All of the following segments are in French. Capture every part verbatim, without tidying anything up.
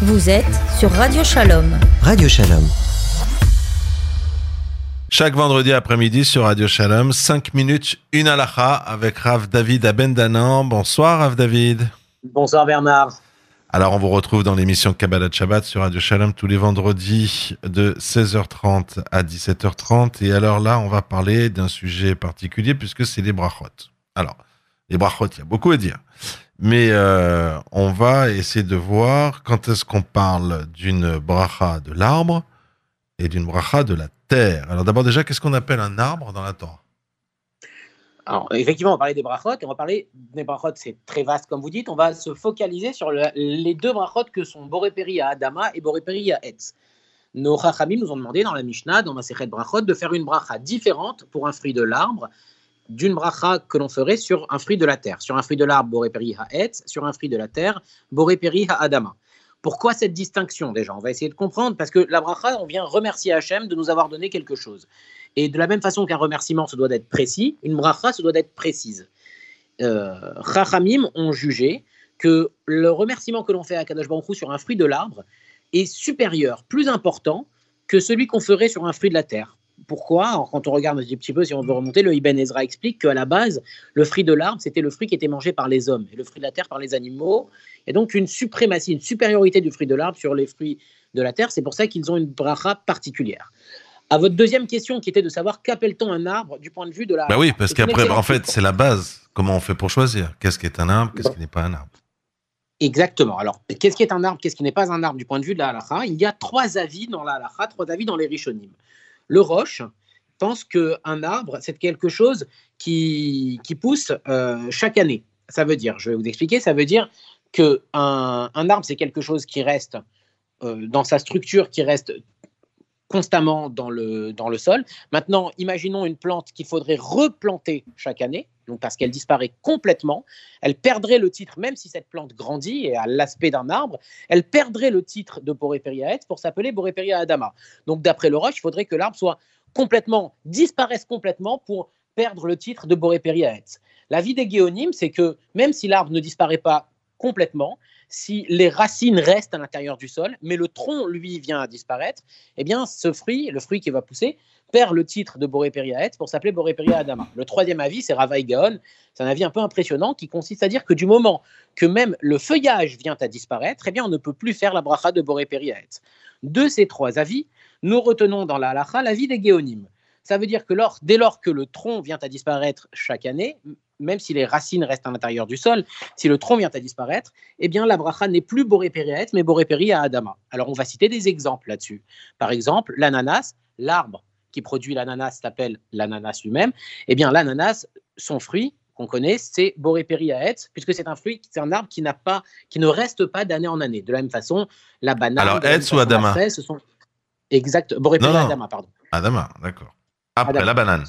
Vous êtes sur Radio Shalom. Radio Shalom. Chaque vendredi après-midi sur Radio Shalom, cinq minutes, une halakha avec Rav David Abendanan. Bonsoir Rav David. Bonsoir Bernard. Alors on vous retrouve dans l'émission Kabbalat Shabbat sur Radio Shalom tous les vendredis de seize heures trente à dix-sept heures trente. Et alors là, on va parler d'un sujet particulier puisque c'est les brachot. Alors, les brachot, il y a beaucoup à dire. Mais euh, on va essayer de voir quand est-ce qu'on parle d'une bracha de l'arbre et d'une bracha de la terre. Alors d'abord déjà, qu'est-ce qu'on appelle un arbre dans la Torah ? Alors effectivement, on va parler des brachot, et on va parler des brachot, c'est très vaste comme vous dites, on va se focaliser sur le, les deux brachot que sont Boré Peri à Adama et Boré Peri à Etz. Nos Chachamim nous ont demandé dans la Mishnah, dans Masechet Brachot, de faire une bracha différente pour un fruit de l'arbre, d'une bracha que l'on ferait sur un fruit de la terre. Sur un fruit de l'arbre, Boré Peri à Etz, sur un fruit de la terre, Boré Peri à Adama. Pourquoi cette distinction déjà ? On va essayer de comprendre, parce que la bracha, on vient remercier Hachem de nous avoir donné quelque chose. Et de la même façon qu'un remerciement se doit d'être précis, une bracha se doit d'être précise. Euh, Chachamim ont jugé que le remerciement que l'on fait à Kadosh Baruch Hu sur un fruit de l'arbre est supérieur, plus important que celui qu'on ferait sur un fruit de la terre. Pourquoi ? Alors, quand on regarde un petit peu, si on veut remonter, le Ibn Ezra explique qu'à la base, le fruit de l'arbre, c'était le fruit qui était mangé par les hommes, et le fruit de la terre par les animaux. Et donc une suprématie, une supériorité du fruit de l'arbre sur les fruits de la terre. C'est pour ça qu'ils ont une bracha particulière. À votre deuxième question, qui était de savoir qu'appelle-t-on un arbre du point de vue de la... Bah oui, parce qu'après, en fait, c'est la base. Comment on fait pour choisir ? Qu'est-ce qui est un arbre ? Qu'est-ce bon. qui n'est pas un arbre ? Exactement. Alors, qu'est-ce qui est un arbre ? Qu'est-ce qui n'est pas un arbre du point de vue de la halakha ? Il y a trois avis dans la halakha, trois avis dans les Rishonim. Le Rosh pense qu'un arbre, c'est quelque chose qui, qui pousse euh, chaque année. Ça veut dire, je vais vous expliquer, ça veut dire qu'un un arbre, c'est quelque chose qui reste euh, dans sa structure, qui reste constamment dans le, dans le sol. Maintenant, imaginons une plante qu'il faudrait replanter chaque année, donc parce qu'elle disparaît complètement. Elle perdrait le titre, même si cette plante grandit et a l'aspect d'un arbre, elle perdrait le titre de Boré Peri à Etz pour s'appeler Boré Peri à Adama. Donc, d'après le Rosh, il faudrait que l'arbre soit complètement, disparaisse complètement pour perdre le titre de Boré Peri à Etz. L'avis des Géonim, c'est que même si l'arbre ne disparaît pas complètement, si les racines restent à l'intérieur du sol, mais le tronc, lui, vient à disparaître, eh bien, ce fruit, le fruit qui va pousser, perd le titre de Boré Peri à Etz pour s'appeler Boré Peri à Adama. Le troisième avis, c'est Ravaï Gaon. C'est un avis un peu impressionnant qui consiste à dire que du moment que même le feuillage vient à disparaître, eh bien, on ne peut plus faire la bracha de Boré Peri à Etz. De ces trois avis, nous retenons dans la halakha l'avis des Géonim. Ça veut dire que lors, dès lors que le tronc vient à disparaître chaque année, même si les racines restent à l'intérieur du sol, si le tronc vient à disparaître, eh bien la bracha n'est plus Boré Peri à Etz, mais Boré Peri à Adama. Alors on va citer des exemples là-dessus. Par exemple, l'ananas, l'arbre qui produit l'ananas s'appelle l'ananas lui-même. Eh bien l'ananas, son fruit qu'on connaît, c'est Boré Peri à Etz, puisque c'est un fruit, c'est un arbre qui n'a pas, qui ne reste pas d'année en année. De la même façon, la banane. Alors Etz ou Adama ? La fraise, ce sont exact. Boré Peri à Adama, pardon. Adama, d'accord. Après Adama. la banane.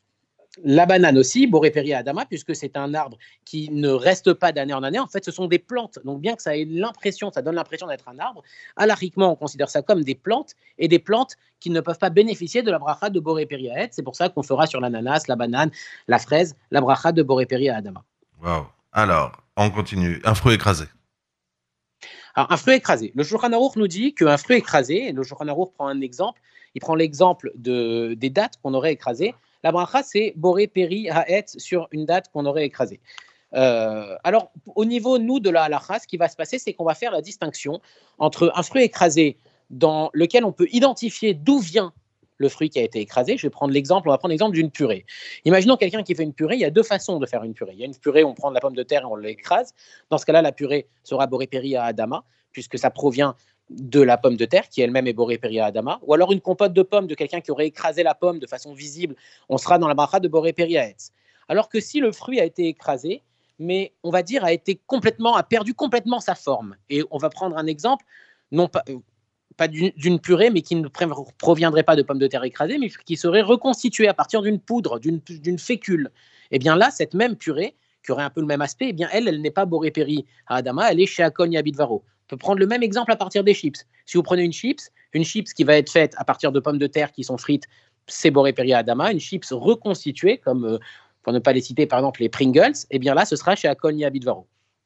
La banane aussi, Boré Peri à Adama, puisque c'est un arbre qui ne reste pas d'année en année. En fait, ce sont des plantes. Donc, bien que ça ait l'impression, ça donne l'impression d'être un arbre, halakhiquement, on considère ça comme des plantes et des plantes qui ne peuvent pas bénéficier de la bracha de Boré Peri à Etz. C'est pour ça qu'on fera sur l'ananas, la banane, la fraise, la bracha de Boré Peri à Adama. Waouh. Alors, on continue. Un fruit écrasé. Alors, un fruit écrasé. Le Shulchan Aruch nous dit qu'un fruit écrasé, et le Shulchan Aruch prend un exemple, il prend l'exemple de, des dattes qu'on aurait écrasées. La bracha, c'est Boré Peri à Etz sur une date qu'on aurait écrasée. Euh, alors, au niveau, nous, de la halakha, ce qui va se passer, c'est qu'on va faire la distinction entre un fruit écrasé dans lequel on peut identifier d'où vient le fruit qui a été écrasé. Je vais prendre l'exemple, on va prendre l'exemple d'une purée. Imaginons quelqu'un qui fait une purée, il y a deux façons de faire une purée. Il y a une purée, on prend de la pomme de terre et on l'écrase. Dans ce cas-là, la purée sera Boré Peri à Adama, puisque ça provient de la pomme de terre, qui elle-même est Boré Peri à Adama, ou alors une compote de pommes de quelqu'un qui aurait écrasé la pomme de façon visible, on sera dans la bracha de Boré Peri à Etz. Alors que si le fruit a été écrasé, mais on va dire a été complètement, a perdu complètement sa forme, et on va prendre un exemple, non pas, euh, pas d'une, d'une purée, mais qui ne proviendrait pas de pommes de terre écrasées, mais qui serait reconstituée à partir d'une poudre, d'une, d'une fécule. Et bien là, cette même purée, qui aurait un peu le même aspect, eh bien elle, elle n'est pas Boré Peri à Adama, elle est chez Akon Yabidvaro. On peut prendre le même exemple à partir des chips. Si vous prenez une chips, une chips qui va être faite à partir de pommes de terre qui sont frites, c'est Boré Peri à Adama. Une chips reconstituée, comme euh, pour ne pas les citer, par exemple les Pringles, eh bien là, ce sera chez Akon Yabidvaro.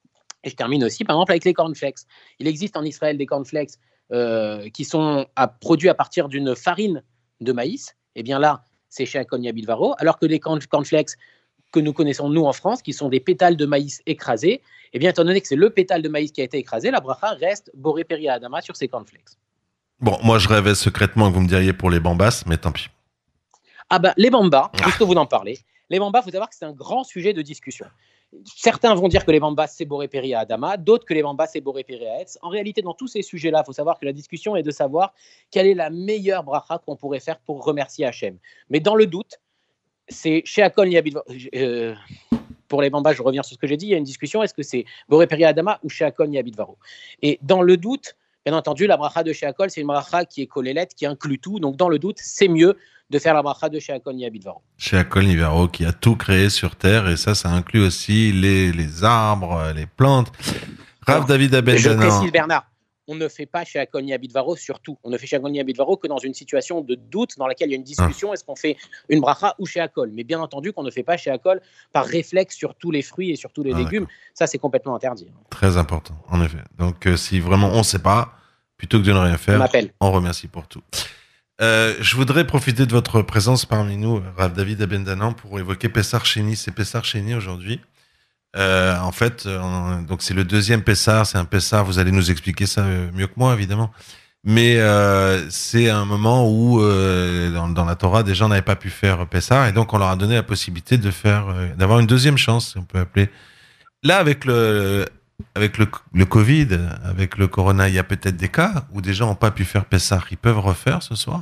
Et je termine aussi, par exemple, avec les cornflakes. Il existe en Israël des cornflakes euh, qui sont à, produits à partir d'une farine de maïs. Et bien là, c'est chez Akon Yabilvaro, alors que les cornflakes que nous connaissons, nous, en France, qui sont des pétales de maïs écrasés, et bien, étant donné que c'est le pétale de maïs qui a été écrasé, la bracha reste Boré Peri Adama sur ces cornflakes. Bon, moi, je rêvais secrètement que vous me diriez pour les bambas, mais tant pis. Ah ben, les bambas, puisque vous en parlez, les bambas, il faut savoir que c'est un grand sujet de discussion. Certains vont dire que les bambas, c'est Boré Peri Adama, d'autres que les bambas, c'est Boré Peri Aetz. En réalité, dans tous ces sujets-là, il faut savoir que la discussion est de savoir quelle est la meilleure bracha qu'on pourrait faire pour remercier Hachem. Mais dans le doute, c'est chez Akon Yabilvaro. Euh, pour les bambas, je reviens sur ce que j'ai dit, il y a une discussion, est-ce que c'est Boré Peri Adama ou chez Akon Yabilvaro? Et dans le doute, bien entendu, la bracha de chez Akon, c'est une bracha qui est collélette, qui inclut tout. Donc, dans le doute, c'est mieux de faire la bracha de chez Akon Yabilvaro. Chez Akon Yabilvaro, qui a tout créé sur Terre, et ça, ça inclut aussi les, les arbres, les plantes. Rav David Abendanan. Je précise, Bernard, on ne fait pas chez Akon Yabilvaro surtout. On ne fait chez Akon Yabilvaro que dans une situation de doute dans laquelle il y a une discussion. Ah. Est-ce qu'on fait une bracha ou chez Akon? Mais bien entendu qu'on ne fait pas chez Akon par réflexe sur tous les fruits et sur tous les ah, légumes. D'accord. Ça, c'est complètement interdit. Très important, en effet. Donc, euh, si vraiment on ne sait pas, plutôt que de ne rien faire, on, on remercie pour tout. Euh, je voudrais profiter de votre présence parmi nous, Rav David Abendanan, pour évoquer Pessar Sheni. C'est Pessar Sheni aujourd'hui. Euh, en fait, euh, donc c'est le deuxième Pessar. C'est un Pessar. Vous allez nous expliquer ça mieux que moi, évidemment. Mais euh, c'est un moment où, euh, dans, dans la Torah, des gens n'avaient pas pu faire Pessar, et donc on leur a donné la possibilité de faire, euh, d'avoir une deuxième chance, si on peut appeler. Là, avec le avec le, le Covid, avec le Corona, il y a peut-être des cas où des gens n'ont pas pu faire Pessar. Ils peuvent refaire ce soir?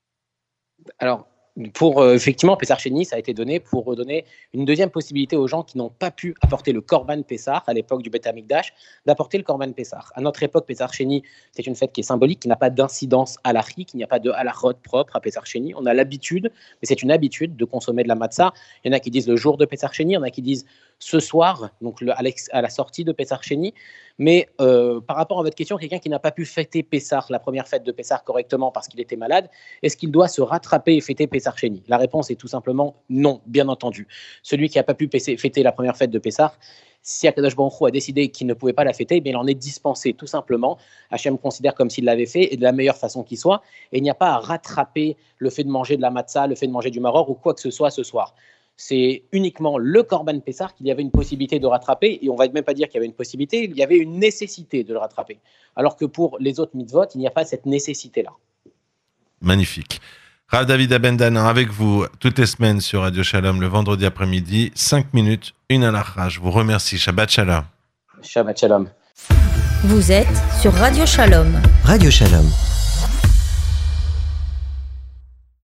Alors, pour euh, effectivement, Pessar Sheni, ça a été donné pour redonner une deuxième possibilité aux gens qui n'ont pas pu apporter le Korban Pessar à l'époque du Beth Amikdash, d'apporter le Korban Pessar. À notre époque, Pessar Sheni, c'est une fête qui est symbolique, qui n'a pas d'incidence halachique, il n'y a pas de halachot propre à Pessar Sheni. On a l'habitude, mais c'est une habitude de consommer de la matzah. Il y en a qui disent le jour de Pessar Sheni, il y en a qui disent ce soir, donc le, à la sortie de Pessar Sheni. Mais euh, par rapport à votre question, quelqu'un qui n'a pas pu fêter Pessar, la première fête de Pessar correctement parce qu'il était malade, est-ce qu'il doit se rattraper et fêter Pessar Sheni? La réponse est tout simplement non, bien entendu. Celui qui n'a pas pu fêter la première fête de Pessar, si Akadosh Baruch Hu a décidé qu'il ne pouvait pas la fêter, bien il en est dispensé tout simplement. Hachem considère comme s'il l'avait fait et de la meilleure façon qui soit. Et il n'y a pas à rattraper le fait de manger de la matzah, le fait de manger du maror ou quoi que ce soit ce soir. C'est uniquement le Korban Pessar qu'il y avait une possibilité de rattraper, et on ne va même pas dire qu'il y avait une possibilité, il y avait une nécessité de le rattraper. Alors que pour les autres mitzvot, il n'y a pas cette nécessité-là. Magnifique. Rav David Abendanan avec vous toutes les semaines sur Radio Shalom le vendredi après-midi, cinq minutes, une halakha. Je vous remercie. Shabbat Shalom. Shabbat Shalom. Vous êtes sur Radio Shalom. Radio Shalom.